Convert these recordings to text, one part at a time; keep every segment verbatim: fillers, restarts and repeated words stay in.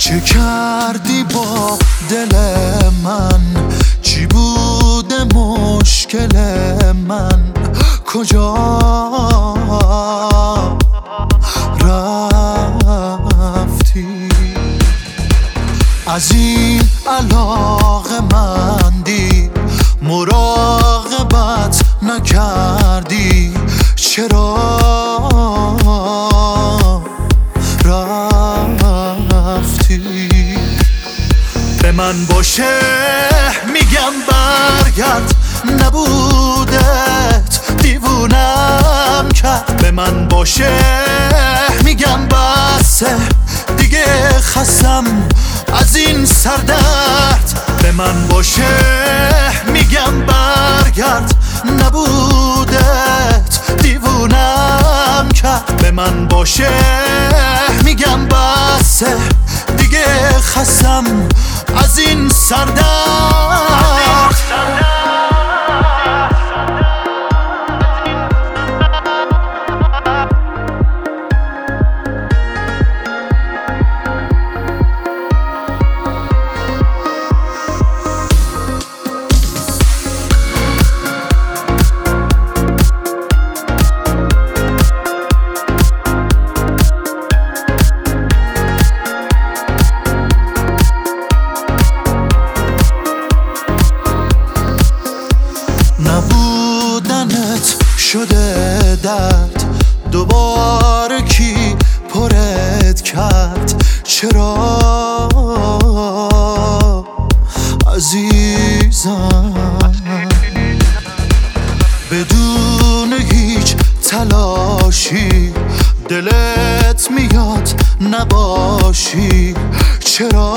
چه کردی با دل من؟ چی بوده مشکل من؟ کجا رفتی؟ از این علاقه مندی مراقبت نکردی، چرا رفتی؟ به من باشه میگم برگرد، نبودت دیوونم کرد. به من باشه میگم بسه، دیگه خستم از این سردرد. به من باشه میگم برگرد، نبودت دیوونم کرد. به من باشه میگم بسه، دیگه خستم از این سردرد. نبودنت شده درد، دوباره کی پرت کرد؟ چرا عزیزم؟ بدون هیچ تلاشی دلت میاد نباشی، چرا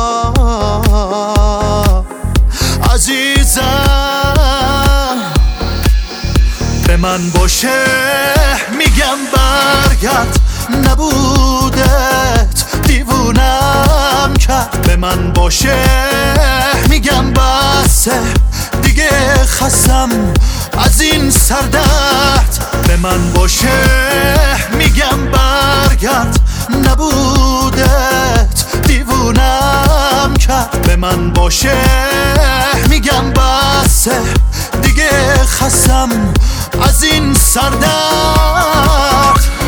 عزیزم؟ به من باشه میگم برگرد، نبودت دیوونم کرد. به من باشه میگم بسه، دیگه خستم از این سردرد. به من باشه میگم برگرد، نبودت دیوونم کرد. به من باشه میگم بسه، دیگه خستم از این سردرد.